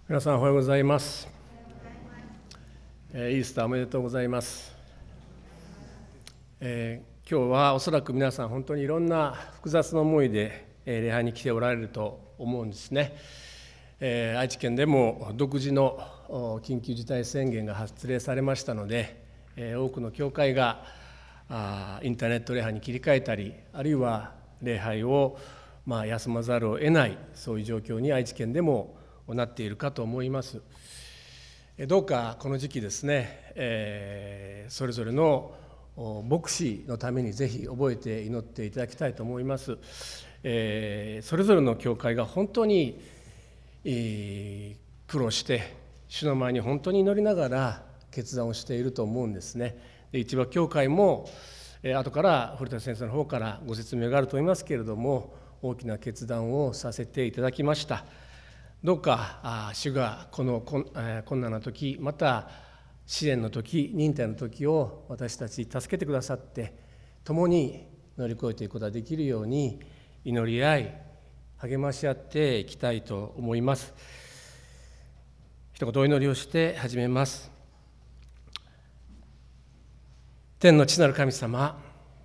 皆さんおはようございます。イースターおめでとうございます。今日はおそらく皆さん本当にいろんな複雑な思いで礼拝に来ておられると思うんですね。愛知県でも独自の緊急事態宣言が発令されましたので、多くの教会がインターネット礼拝に切り替えたり、あるいは礼拝を休まざるを得ない、そういう状況に愛知県でもなっているかと思います。どうかこの時期ですね、それぞれの牧師のためにぜひ覚えて祈っていただきたいと思います。それぞれの教会が本当に苦労して主の前に本当に祈りながら決断をしていると思うんですね。市場教会も後から古田先生の方からご説明があると思いますけれども、大きな決断をさせていただきました。どうか主がこの困難な時、また試練の時、忍耐の時を私たち助けてくださって、共に乗り越えていくことができるように祈り合い励まし合っていきたいと思います。一言お祈りをして始めます。天の父なる神様、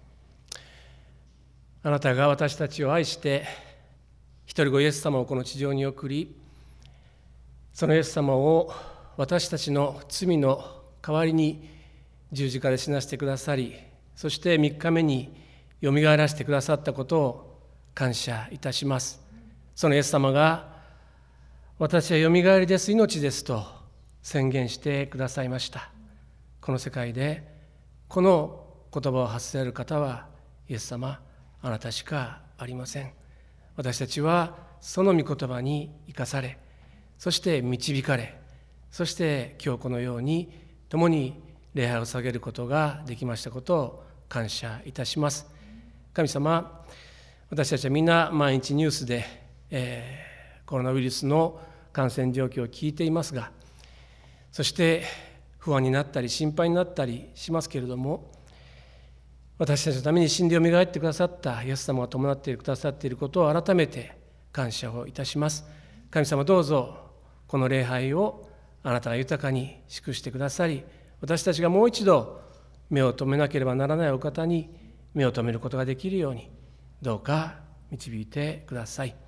あなたが私たちを愛して一人子イエス様をこの地上に送り、そのイエス様を私たちの罪の代わりに十字架で死なせてくださり、そして3日目によみがえらせてくださったことを感謝いたします。そのイエス様が私はよみがえりです、命ですと宣言してくださいました。この世界でこの言葉を発せられる方はイエス様、あなたしかありません。私たちはその御言葉に生かされ、そして導かれ、そして今日このように共に礼拝を捧げることができましたことを感謝いたします。神様、私たちはみんな毎日ニュースで、コロナウイルスの感染状況を聞いていますが、そして不安になったり心配になったりしますけれども、私たちのために死んでよみがえってくださったイエス様が伴ってくださっていることを改めて感謝をいたします。神様、どうぞこの礼拝をあなたが豊かに祝してくださり、私たちがもう一度目を留めなければならないお方に目を留めることができるように、どうか導いてください。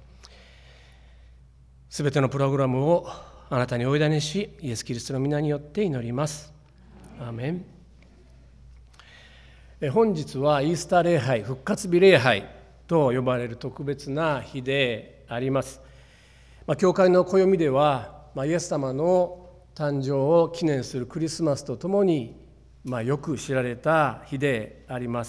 すべてのプログラムをあなたにお委ねし、イエス・キリストの皆によって祈ります。アーメン。本日はイースター礼拝、復活日礼拝と呼ばれる特別な日であります。教会の暦では、イエス様の誕生を記念するクリスマスとともに、よく知られた日であります。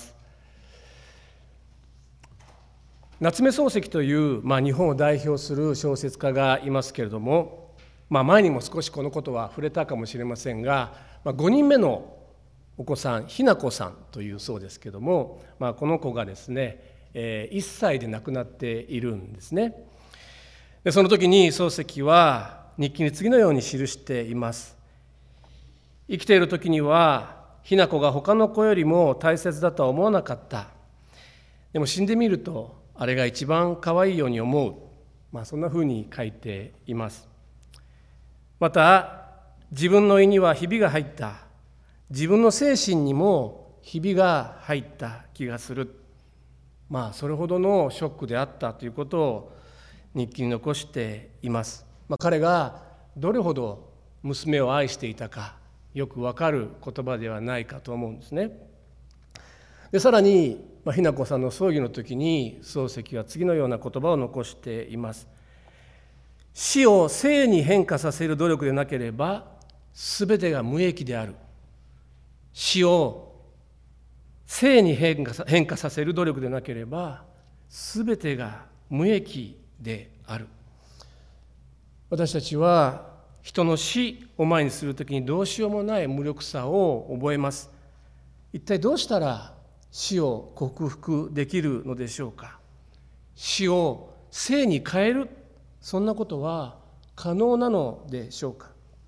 夏目漱石という、日本を代表する小説家がいますけれども、前にも少しこのことは触れたかもしれませんが、5人目のお子さん、ひなこさんというそうですけども、この子がですね、1歳で亡くなっているんですね。でその時に漱石は日記に次のように記しています。生きている時にはひな子が他の子よりも大切だとは思わなかった。でも死んでみるとあれが一番可愛いように思う。そんなふうに書いています。また、自分の胃にはひびが入った。自分の精神にもひびが入った気がする。それほどのショックであったということを日記に残しています。彼がどれほど娘を愛していたかよくわかる言葉ではないかと思うんですね。でさらに、ひなこさんの葬儀の時に漱石は次のような言葉を残しています。死を生に変化させる努力でなければ全てが無益である。死を生に変化させる努力でなければ全てが無益である。私たちは人の死を前にするときにどうしようもない無力さを覚えます。一体どうしたら死を克服できるのでしょうか。死を生に変える、そんなことは可能なのでしょうか。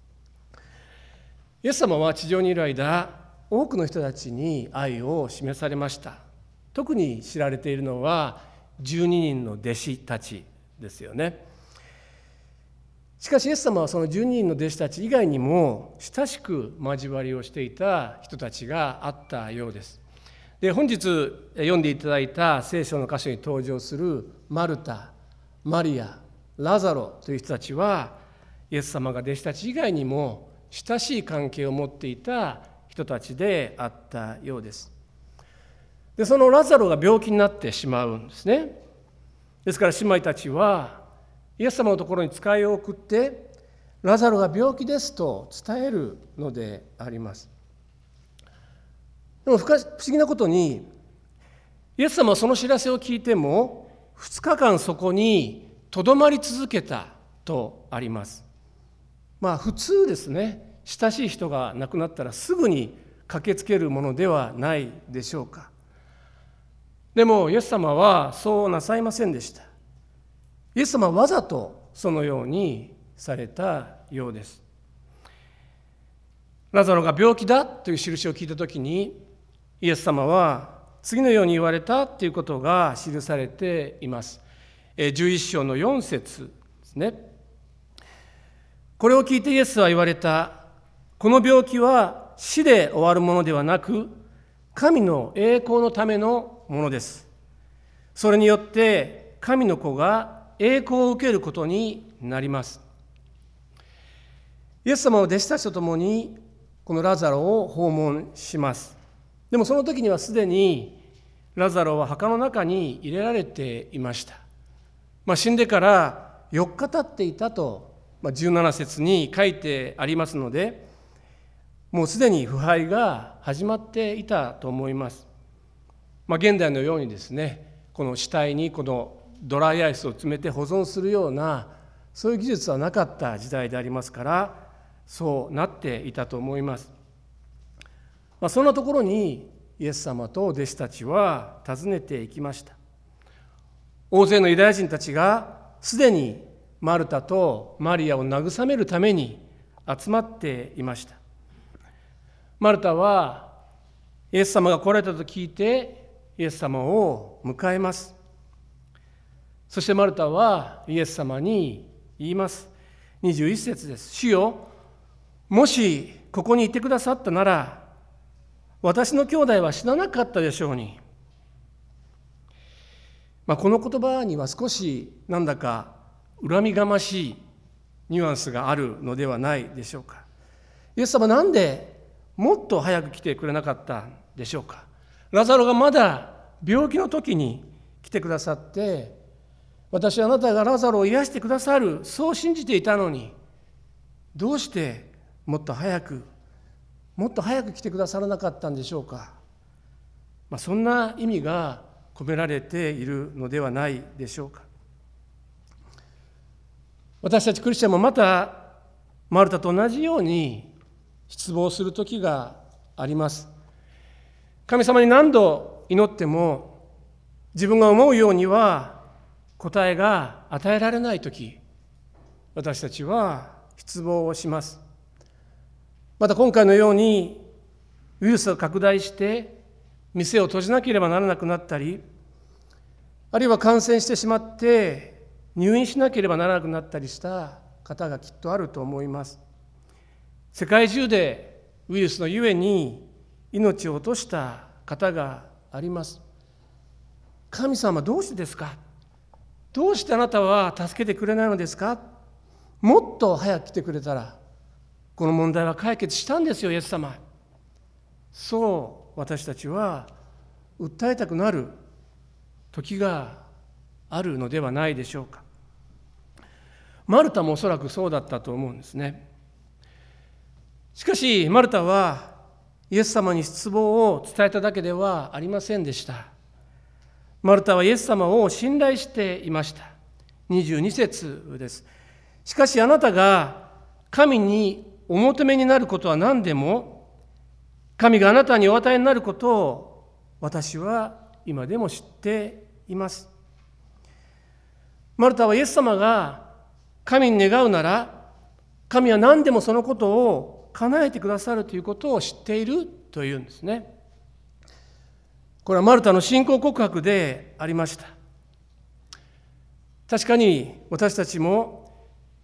イエス様は地上にいる間、多くの人たちに愛を示されました。特に知られているのは12人の弟子たちですよね。 しかしイエス様はその12人の弟子たち以外にも親しく交わりをしていた人たちがあったようです。で、本日読んでいただいた聖書の箇所に登場するマルタ、マリア、ラザロという人たちはイエス様が弟子たち以外にも親しい関係を持っていた人たちであったようです。で、そのラザロが病気になってしまうんですね。ですから姉妹たちはイエス様のところに使いを送ってラザロが病気ですと伝えるのであります。でも不思議なことにイエス様はその知らせを聞いても2日間そこにとどまり続けたとあります。普通ですね、親しい人が亡くなったらすぐに駆けつけるものではないでしょうか。でもイエス様はそうなさいませんでした。イエス様はわざとそのようにされたようです。ラザロが病気だという印を聞いたときにイエス様は次のように言われたということが記されています。11章の4節ですね。これを聞いてイエスは言われた。この病気は死で終わるものではなく神の栄光のためのものです。それによって神の子が栄光を受けることになります。イエス様は弟子たちと共にこのラザロを訪問します。でもその時にはすでにラザロは墓の中に入れられていました。死んでから4日経っていたと17節に書いてありますので、もうすでに腐敗が始まっていたと思います。現代のようにですね、この死体にこのドライアイスを詰めて保存するようなそういう技術はなかった時代でありますから、そうなっていたと思います。そんなところにイエス様と弟子たちは訪ねていきました。大勢のユダヤ人たちがすでにマルタとマリアを慰めるために集まっていました。マルタはイエス様が来られたと聞いてイエス様を迎えます。そしてマルタはイエス様に言います。21節です。主よ、もしここにいてくださったなら私の兄弟は死ななかったでしょうに。この言葉には少しなんだか恨みがましいニュアンスがあるのではないでしょうか。イエス様なんでもっと早く来てくれなかったんでしょうか。ラザロがまだ病気の時に来てくださって、私はあなたがラザロを癒してくださる、そう信じていたのに、どうしてもっと早く来てくださらなかったんでしょうか。そんな意味が込められているのではないでしょうか。私たちクリスチャンもまたマルタと同じように失望する時があります。神様に何度祈っても自分が思うようには答えが与えられない時、私たちは失望をします。また今回のようにウイルスが拡大して店を閉じなければならなくなったり、あるいは感染してしまって入院しなければならなくなったりした方がきっとあると思います。世界中でウイルスのゆえに命を落とした方があります。神様どうしてですか？どうしてあなたは助けてくれないのですか？もっと早く来てくれたらこの問題は解決したんですよ、イエス様。そう私たちは訴えたくなる時があるのではないでしょうか。マルタもおそらくそうだったと思うんですね。しかしマルタはイエス様に失望を伝えただけではありませんでした。マルタはイエス様を信頼していました。22節です。しかしあなたが神にお求めになることは何でも、神があなたにお与えになることを私は今でも知っています。マルタはイエス様が神に願うなら、神は何でもそのことを叶えてくださるということを知っているというんですね。これはマルタの信仰告白でありました。確かに私たちも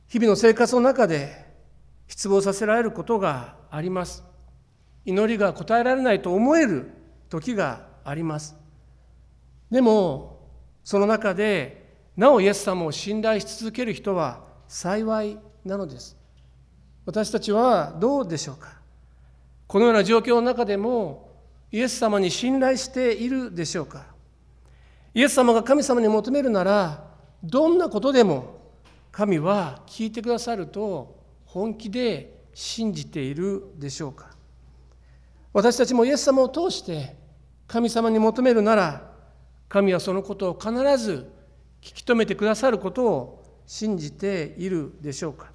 日々の生活の中で失望させられることがあります。祈りが応えられないと思える時があります。でもその中でなおイエス様を信頼し続ける人は幸いなのです。私たちはどうでしょうか。このような状況の中でもイエス様に信頼しているでしょうか。イエス様が神様に求めるなら、どんなことでも神は聞いてくださると本気で信じているでしょうか。私たちもイエス様を通して神様に求めるなら、神はそのことを必ず聞き止めてくださることを信じているでしょうか。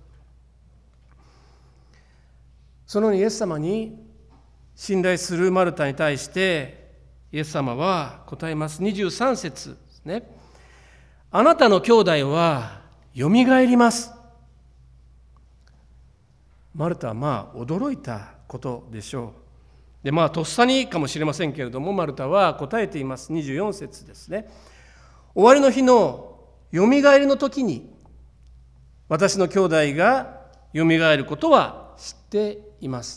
そのイエス様に信頼するマルタに対してイエス様は答えます。23節ですね。あなたの兄弟はよみがえります。マルタは驚いたことでしょう。でとっさにかもしれませんけれども、マルタは答えています。24節ですね。終わりの日のよみがえりの時に私の兄弟がよみがえることは知っています。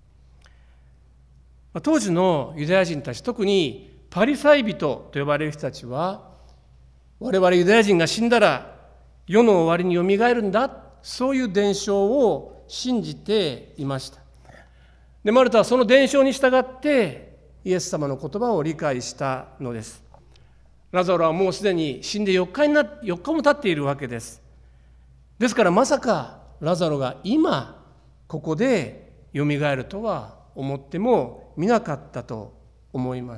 当時のユダヤ人たち、特にパリサイ人と呼ばれる人たちは、我々ユダヤ人が死んだら世の終わりによみがえるんだ、そういう伝承を信じていました。でマルタはその伝承に従ってイエス様の言葉を理解したのです。ラザロはもうすでに死んで4日も経っているわけです。ですからまさかラザロが今ここでよみがえるとは思ってもみなかったと思います。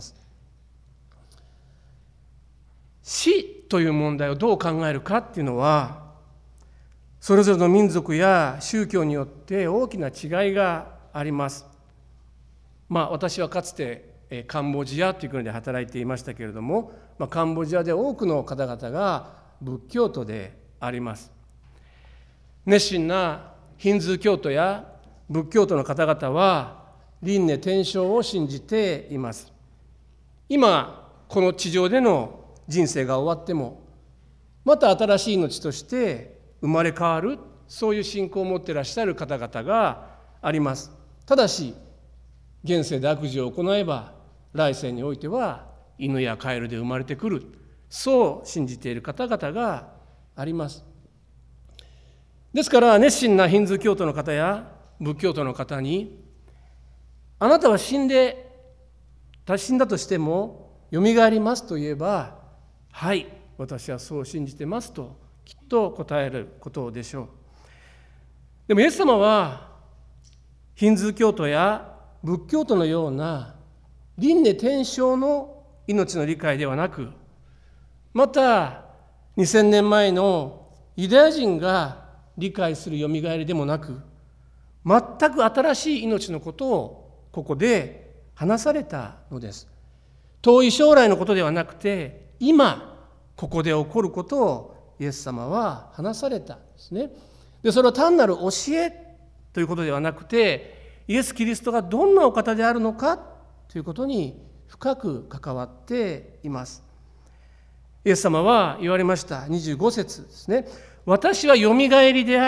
死という問題をどう考えるかっていうのは、それぞれの民族や宗教によって大きな違いがあります。私はかつてカンボジアという国で働いていましたけれども、カンボジアで多くの方々が仏教徒であります。熱心なヒンズー教徒や仏教徒の方々は輪廻転生を信じています。今この地上での人生が終わってもまた新しい命として生まれ変わる、そういう信仰を持っていらっしゃる方々があります。ただし現世で悪事を行えば来世においては犬やカエルで生まれてくる、そう信じている方々があります。ですから熱心なヒンズー教徒の方や仏教徒の方に、あなたは死んだとしてもよみがえりますと言えば、はい、私はそう信じてますときっと答えることでしょう。でもイエス様はヒンズー教徒や仏教徒のような輪廻転生の命の理解ではなく、また2000年前のユダヤ人が理解するよみがえりでもなく、全く新しい命のことをここで話されたのです。遠い将来のことではなくて、今ここで起こることをイエス様は話されたんですね。でそれは単なる教えということではなくて、イエス・キリストがどんなお方であるのかということに深く関わっています。イエス様は言われました。25節ですね。私はよみがえりです。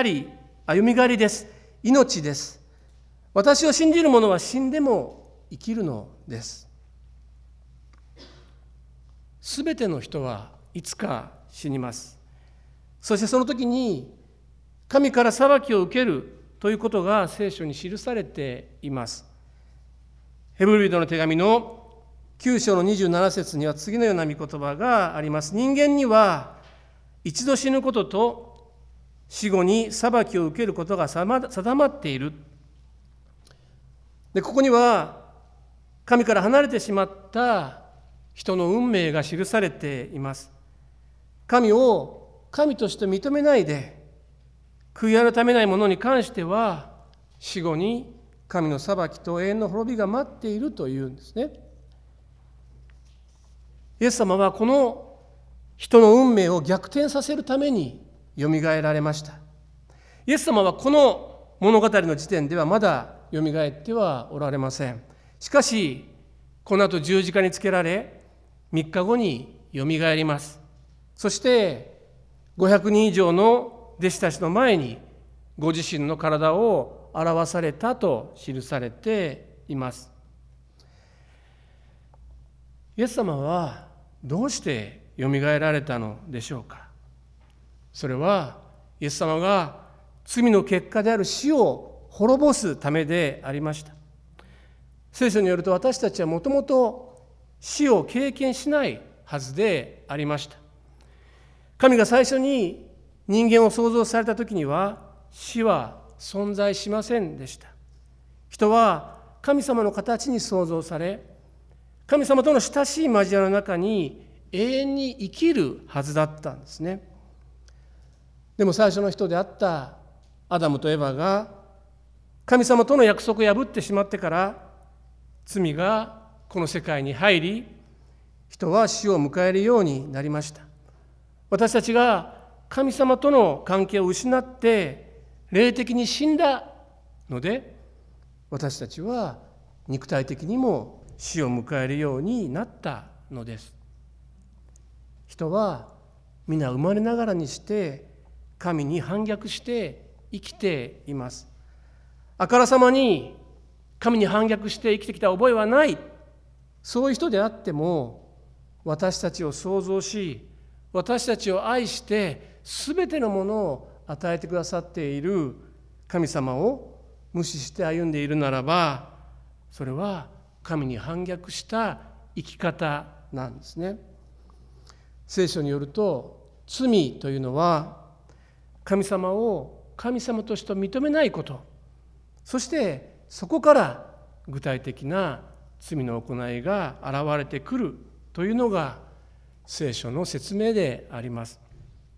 命です。私を信じる者は死んでも生きるのです。すべての人はいつか死にます。そしてその時に神から裁きを受けるということが聖書に記されています。ヘブル人の手紙の9章の27節には次のような御言葉があります。人間には一度死ぬことと死後に裁きを受けることが定まっている。でここには神から離れてしまった人の運命が記されています。神を神として認めないで悔い改めない者に関しては死後に神の裁きと永遠の滅びが待っているというんですね。イエス様はこの人の運命を逆転させるためによみがえられました。イエス様はこの物語の時点ではまだよみがえってはおられません。しかしこの後十字架につけられ3日後によみがえります。そして500人以上の弟子たちの前にご自身の体を表されたと記されています。イエス様はどうしてよみがえられたのでしょうか。それはイエス様が罪の結果である死を滅ぼすためでありました。聖書によると私たちはもともと死を経験しないはずでありました。神が最初に人間を創造された時には死は存在しませんでした。人は神様の形に創造され、神様との親しい交わりの中に永遠に生きるはずだったんですね。でも最初の人であったアダムとエバが神様との約束を破ってしまってから罪がこの世界に入り、人は死を迎えるようになりました。私たちが神様との関係を失って霊的に死んだので、私たちは肉体的にも死を迎えるようになったのです。人は皆生まれながらにして神に反逆して生きています。あからさまに神に反逆して生きてきた覚えはない、そういう人であっても、私たちを創造し、私たちを愛して全てのものを与えてくださっている神様を無視して歩んでいるならば、それは神に反逆した生き方なんですね。聖書によると、罪というのは神様を神様として認めないこと、そしてそこから具体的な罪の行いが現れてくるというのが聖書の説明であります。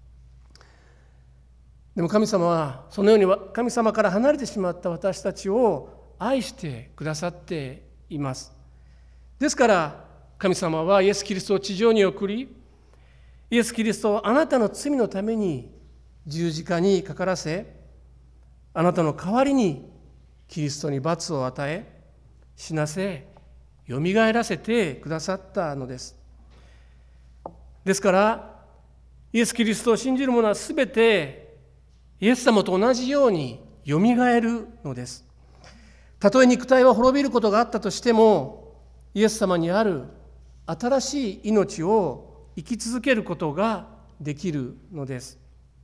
でも神様はそのように神様から離れてしまった私たちを愛してくださっています。ですから神様はイエス・キリストを地上に送り、イエス・キリストをあなたの罪のために十字架にかからせ、あなたの代わりにキリストに罰を与え、死なせ、よみがえらせてくださったのです。ですからイエス・キリストを信じる者はすべてイエス様と同じようによみがえるのです。たとえ肉体は滅びることがあったとしても、イエス様にある新しい命を生き続けることができるのです。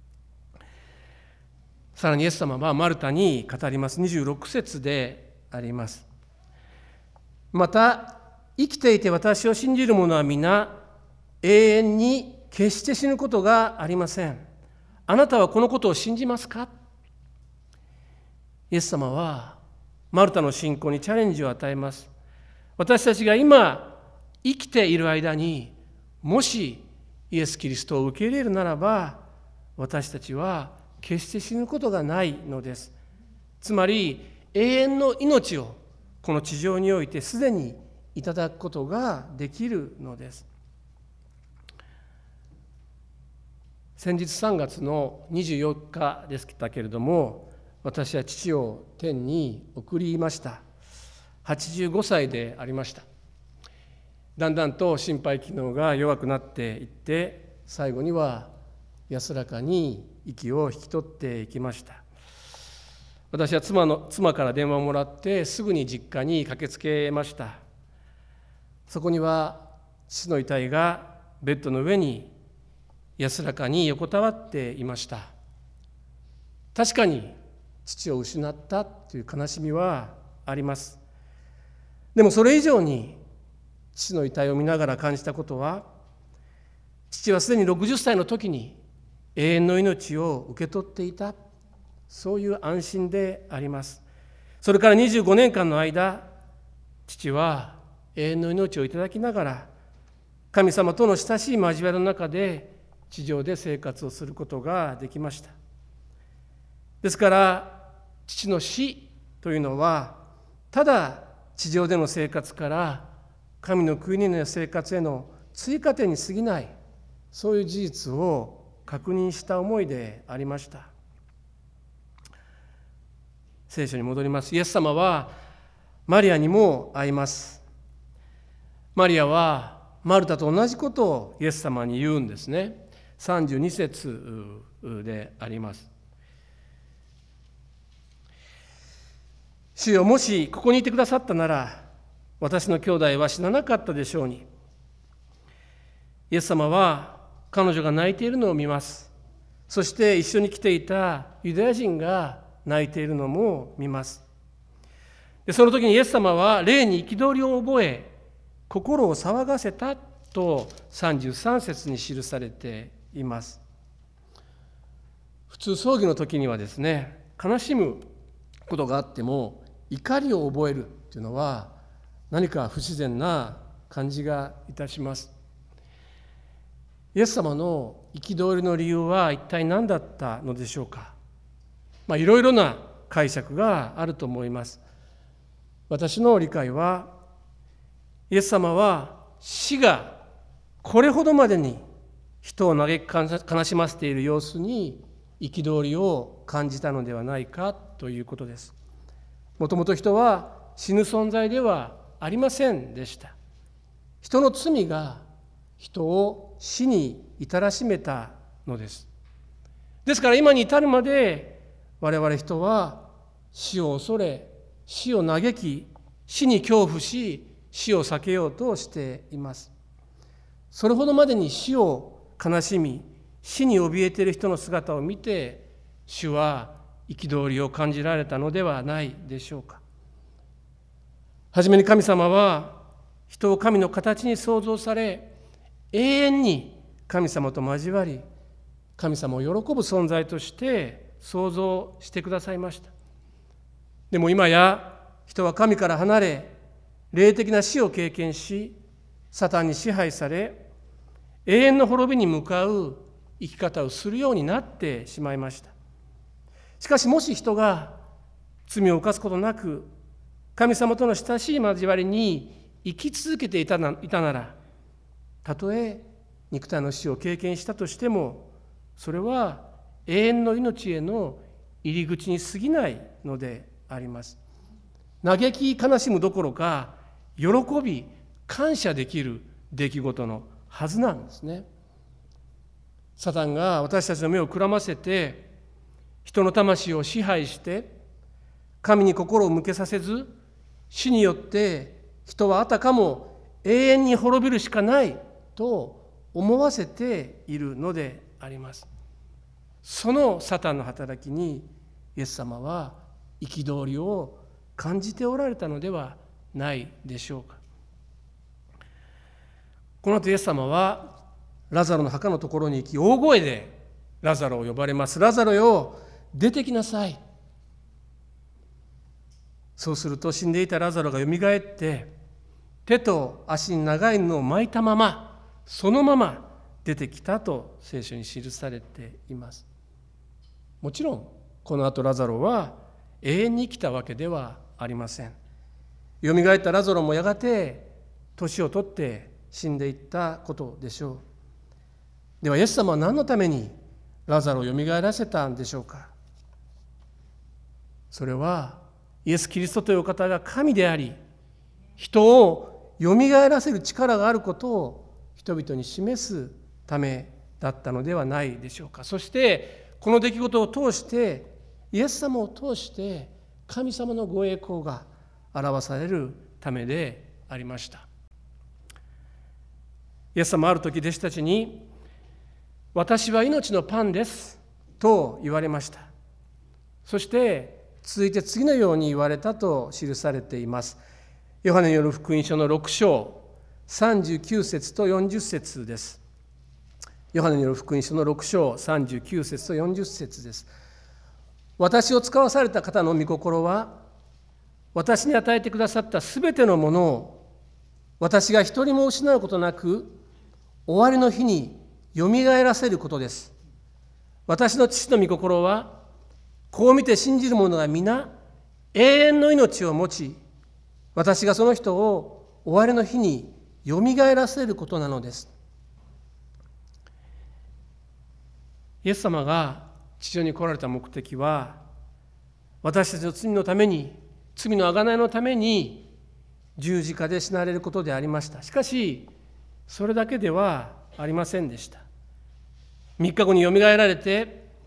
さらにイエス様はマルタに語ります。26節であります。また生きていて私を信じる者は皆永遠に決して死ぬことがありません。あなたはこのことを信じますか？イエス様はマルタの信仰にチャレンジを与えます。私たちが今生きている間に、もしイエス・キリストを受け入れるならば、私たちは決して死ぬことがないのです。つまり永遠の命をこの地上においてすでにいただくことができるのです。先日3月の24日でしたけれども、私は父を天に送りました。85歳でありました。だんだんと心肺機能が弱くなっていって、最後には安らかに息を引き取っていきました。私は妻から電話をもらってすぐに実家に駆けつけました。そこには父の遺体がベッドの上に安らかに横たわっていました。確かに父を失ったという悲しみはあります。でもそれ以上に父の遺体を見ながら感じたことは、父はすでに60歳の時に永遠の命を受け取っていた、そういう安心であります。それから25年間の間、父は永遠の命をいただきながら神様との親しい交わりの中で地上で生活をすることができました。ですから父の死というのは、ただ地上での生活から神の国の生活への追加点に過ぎない、そういう事実を確認した思いでありました。聖書に戻ります。イエス様はマリアにも会います。マリアはマルタと同じことをイエス様に言うんですね。32節であります。主よ、もしここにいてくださったなら、私の兄弟は死ななかったでしょうに。イエス様は彼女が泣いているのを見ます。そして一緒に来ていたユダヤ人が泣いているのも見ます。でその時にイエス様は霊に憤りを覚え、心を騒がせたと33節に記されています。普通葬儀の時にはですね、悲しむことがあっても怒りを覚えるというのは何か不自然な感じがいたします。イエス様の憤りの理由は一体何だったのでしょうか。いろいろな解釈があると思います。私の理解は、イエス様は死がこれほどまでに人を嘆き悲しませている様子に憤りを感じたのではないかということです。もともと人は死ぬ存在ではありませんでした。人の罪が人を死に至らしめたのです。ですから今に至るまで我々人は死を恐れ、死を嘆き、死に恐怖し、死を避けようとしています。それほどまでに死を悲しみ、死に怯えている人の姿を見て、主は憤りを感じられたのではないでしょうか。はじめに神様は人を神の形に創造され、永遠に神様と交わり、神様を喜ぶ存在として創造してくださいました。でも今や人は神から離れ、霊的な死を経験し、サタンに支配され、永遠の滅びに向かう生き方をするようになってしまいました。しかしもし人が罪を犯すことなく、神様との親しい交わりに生き続けていたなら、たとえ肉体の死を経験したとしても、それは永遠の命への入り口に過ぎないのであります。嘆き悲しむどころか、喜び感謝できる出来事のはずなんですね。サタンが私たちの目をくらませて、人の魂を支配して神に心を向けさせず、死によって人はあたかも永遠に滅びるしかないと思わせているのであります。そのサタンの働きにイエス様は憤りを感じておられたのではないでしょうか。この後イエス様はラザロの墓のところに行き、大声でラザロを呼ばれます。ラザロよ、出てきなさい。そうすると死んでいたラザロがよみがえって、手と足に長い布を巻いたまま、そのまま出てきたと聖書に記されています。もちろんこの後ラザロは永遠に生きたわけではありません。よみがえったラザロもやがて年を取って死んでいったことでしょう。ではイエス様は何のためにラザロをよみがえらせたんでしょうか。それはイエス・キリストというお方が神であり、人をよみがえらせる力があることを人々に示すためだったのではないでしょうか。そしてこの出来事を通して、イエス様を通して神様のご栄光が表されるためでありました。イエス様はある時弟子たちに、私は命のパンですと言われました。そして続いて次のように言われたと記されています。ヨハネによる福音書の6章39節と40節です。ヨハネによる福音書の6章39節と40節です。私を使わされた方の御心は、私に与えてくださったすべてのものを私が一人も失うことなく終わりの日によみがえらせることです。私の父の御心は、こう見て信じる者が皆永遠の命を持ち、私がその人を終わりの日によみがえらせることなのです。イエス様が地上に来られた目的は、私たちの罪のために、罪の贖いのために十字架で死なれることでありました。しかしそれだけではありませんでした。3日後によみがえられて、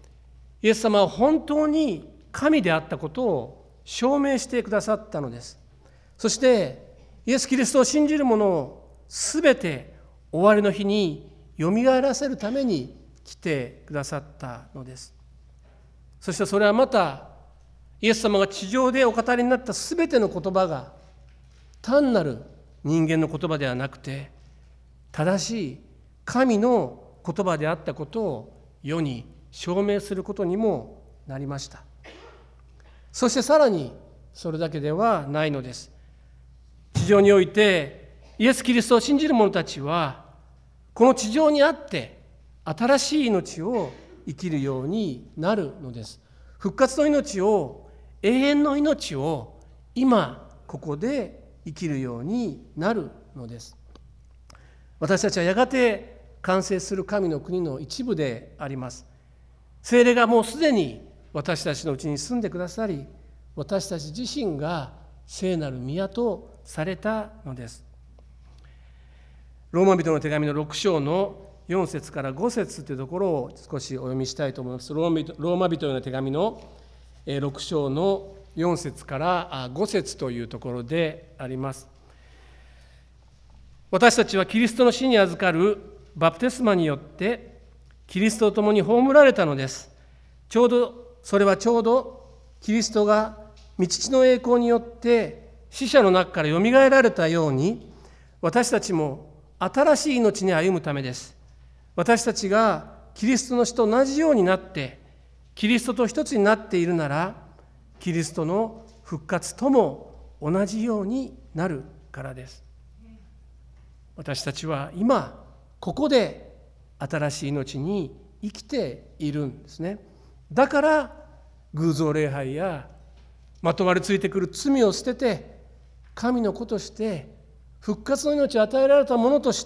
イエス様は本当に神であったことを証明してくださったのです。そしてイエス・キリストを信じる者をすべて終わりの日によみがえらせるために来てくださったのです。そしてそれはまたイエス様が地上でお語りになったすべての言葉が単なる人間の言葉ではなくて、正しい神の言葉であったことを世に証明することにもなりました。そしてさらにそれだけではないのです。地上においてイエス・キリストを信じる者たちは、この地上にあって新しい命を生きるようになるのです。復活の命を、永遠の命を今ここで生きるようになるのです。私たちはやがて完成する神の国の一部であります。聖霊がもうすでに私たちのうちに住んでくださり、私たち自身が聖なる宮とされたのです。ローマ人の手紙の6章の4節から5節というところを少しお読みしたいと思います。ローマ人の手紙の6章の4節から5節というところであります。私たちはキリストの死に預かるバプテスマによってキリストと共に葬られたのです。それはちょうどキリストが御父の栄光によって死者の中からよみがえられたように、私たちも新しい命に歩むためです。私たちがキリストの死と同じようになってキリストと一つになっているなら、キリストの復活とも同じようになるからです。私たちは今ここで新しい命に生きているんですね。だから偶像礼拝やまとわりついてくる罪を捨てて、神の子として復活の命を与えられたものとして、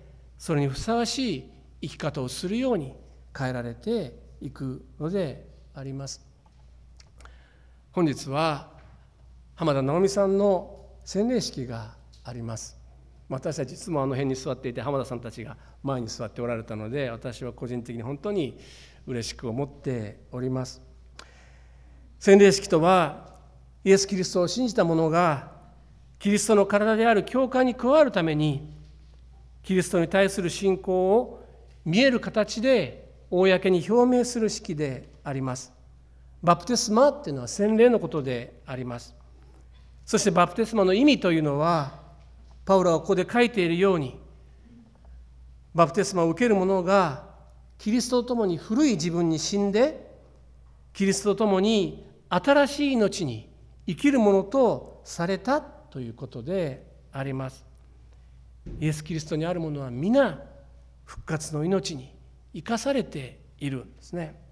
それにふさわしい生き方をするように変えられていくのであります。本日は浜田直美さんの洗礼式があります。私たちいつもあの辺に座っていて、浜田さんたちが前に座っておられたので、私は個人的に本当に嬉しく思っております。洗礼式とは、イエス・キリストを信じた者がキリストの体である教会に加わるために、キリストに対する信仰を見える形で公に表明する式であります。バプテスマっていうのは洗礼のことであります。そしてバプテスマの意味というのは、パウロはここで書いているように、バプテスマを受ける者がキリストと共に古い自分に死んで、キリストと共に新しい命に生きるものとされたということであります。イエス・キリストにあるものは皆復活の命に生かされているんですね。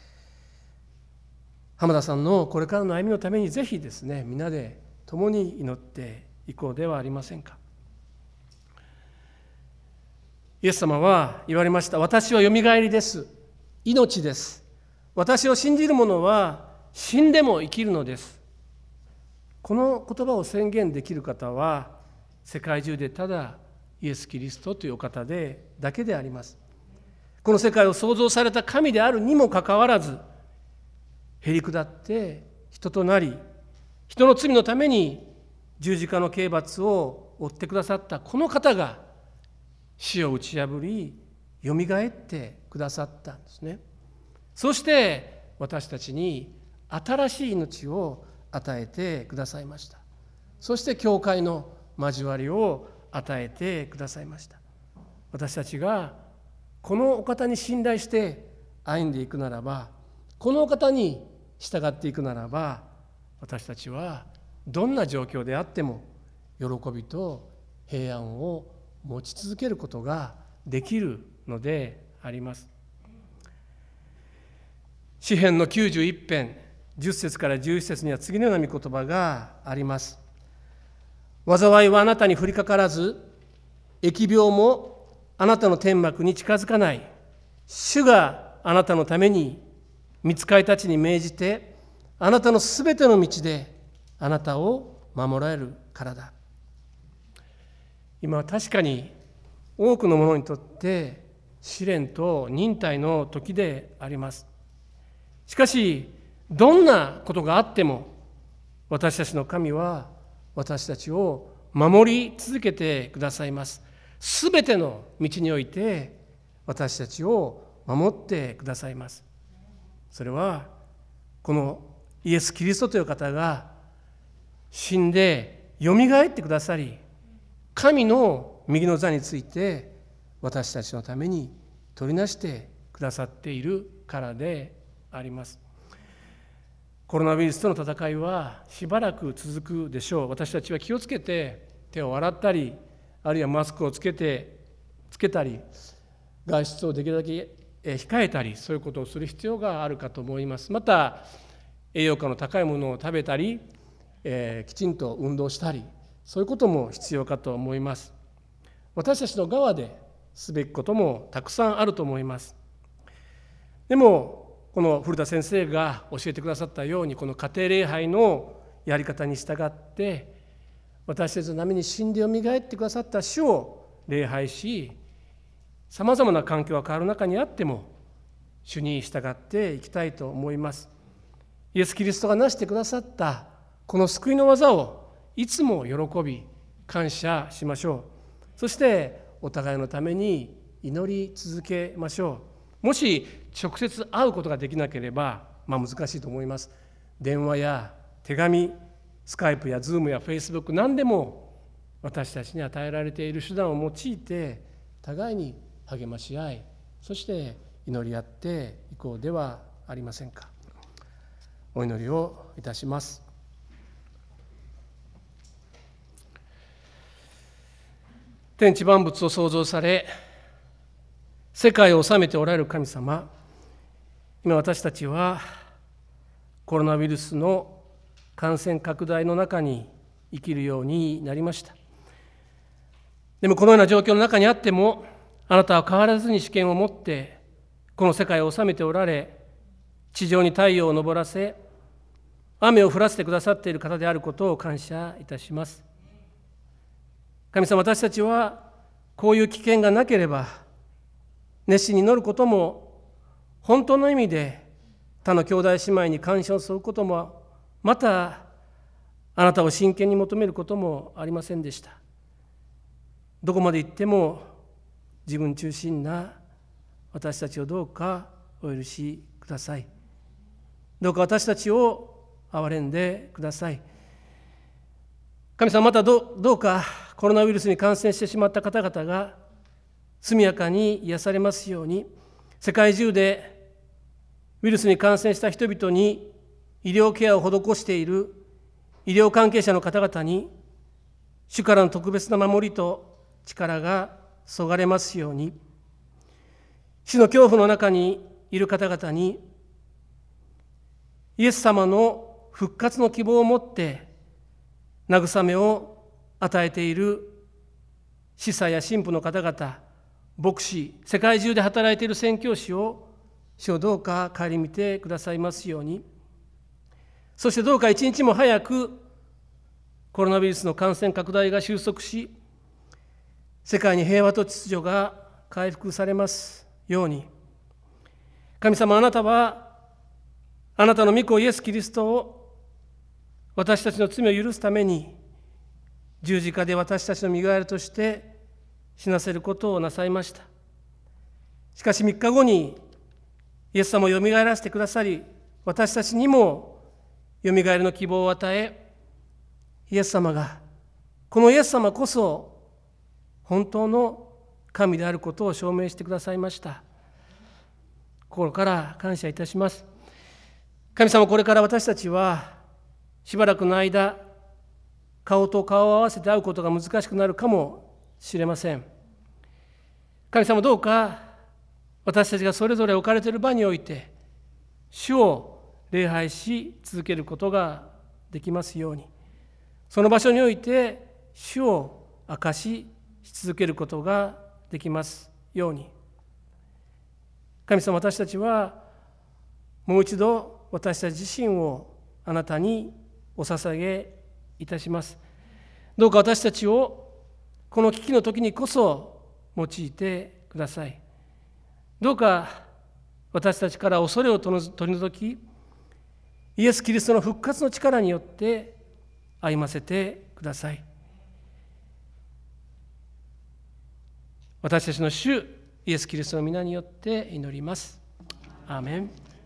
浜田さんのこれからの歩みのために、ぜひですね、皆で共に祈っていこうではありませんか。イエス様は言われました。私はよみがえりです。命です。私を信じる者は死んでも生きるのです。この言葉を宣言できる方は、世界中でただイエス・キリストというお方だけであります。この世界を創造された神であるにもかかわらず、へり下って人となり、人の罪のために十字架の刑罰を負ってくださったこの方が、死を打ち破りよみがえってくださったんですね。そして私たちに新しい命を与えてくださいました。そして教会の交わりを与えてくださいました。私たちがこのお方に信頼して歩んでいくならば、このお方に従っていくならば、私たちはどんな状況であっても喜びと平安を持ち続けることができるのであります。詩編の91編10節から11節には次のような御言葉があります。災いはあなたに降りかからず、疫病もあなたの天幕に近づかない。主があなたのために御使いたちに命じて、あなたのすべての道であなたを守られるからだ。今は確かに多くの者にとって試練と忍耐の時であります。 しかしどんなことがあっても私たちの神は私たちを守り続けてくださいます。すべての道において私たちを守ってくださいます。それはこのイエス・キリストという方が死んでよみがえってくださり、神の右の座について私たちのために取りなしてくださっているからであります。コロナウイルスとの戦いはしばらく続くでしょう。私たちは気をつけて手を洗ったり、あるいはマスクをつけたり、外出をできるだけ控えたり、そういうことをする必要があるかと思います。また栄養価の高いものを食べたり、きちんと運動したり、そういうことも必要かと思います。私たちの側ですべきこともたくさんあると思います。でもこの古田先生が教えてくださったように、この家庭礼拝のやり方に従って私たちのために死んでよみがえってくださった主を礼拝し、さまざまな環境が変わる中にあっても主に従っていきたいと思います。イエス・キリストがなしてくださったこの救いの技をいつも喜び感謝しましょう。そしてお互いのために祈り続けましょう。もし直接会うことができなければ、難しいと思います。電話や手紙、スカイプやズームやフェイスブック、何でも私たちに与えられている手段を用いて互いに励まし合い、そして祈り合っていこうではありませんか。お祈りをいたします。天地万物を創造され、世界を治めておられる神様、今私たちはコロナウイルスの感染拡大の中に生きるようになりました。でもこのような状況の中にあっても、あなたは変わらずに主権を持ってこの世界を治めておられ、地上に太陽を昇らせ、雨を降らせてくださっている方であることを感謝いたします。神様、私たちはこういう危険がなければ熱心に祈ることも、本当の意味で他の兄弟姉妹に感謝をすることも、またあなたを真剣に求めることもありませんでした。どこまで行っても自分中心な私たちをどうかお許しください。どうか私たちを憐れんでください。神様、またどうかコロナウイルスに感染してしまった方々が速やかに癒されますように、世界中でウイルスに感染した人々に医療ケアを施している医療関係者の方々に主からの特別な守りと力が注がれますように、死の恐怖の中にいる方々にイエス様の復活の希望を持って慰めを与えている司祭や神父の方々、牧師、世界中で働いている宣教師を主をどうか顧みてくださいますように、そしてどうか一日も早くコロナウイルスの感染拡大が収束し、世界に平和と秩序が回復されますように。神様、あなたはあなたの御子イエス・キリストを私たちの罪を許すために十字架で私たちの身代わりとして死なせることをなさいました。しかし3日後にイエス様をよみがえらせてくださり、私たちにもよみがえりの希望を与え、イエス様が、このイエス様こそ本当の神であることを証明してくださいました。心から感謝いたします。神様、これから私たちはしばらくの間、顔と顔を合わせて会うことが難しくなるかもしれません。神様、どうか私たちがそれぞれ置かれている場において主を礼拝し続けることができますように、その場所において主を証し続けることができますように。神様、私たちはもう一度私たち自身をあなたにお捧げいたします。どうか私たちをこの危機の時にこそ用いてください。どうか私たちから恐れを取り除き、イエス・キリストの復活の力によって歩ませてください。私たちの主イエス・キリストの皆によって祈ります。アーメン。